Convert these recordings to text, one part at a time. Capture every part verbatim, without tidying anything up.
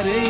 غريب.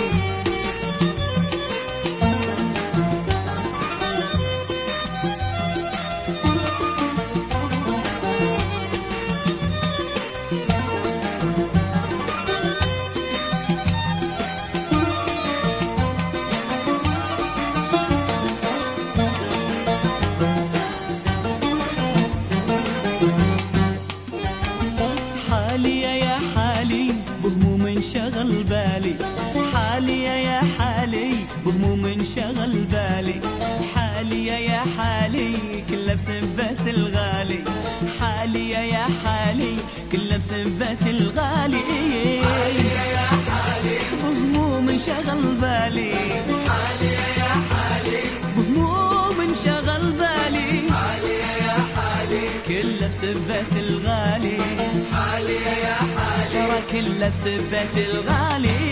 حالي يا حالي بهموم انشغل بالي، حالي يا حالي بهموم انشغل بالي، حالي يا حالي كله بثبات الغالي، حالي يا حالي كله بثبات الغالي، حالي يا حالي بهموم انشغل بالي، حالي يا حالي بهموم انشغل بالي، حالي يا حالي كله بثبات الغالي، حالي يا حالي ترى كله بثبات الغالي.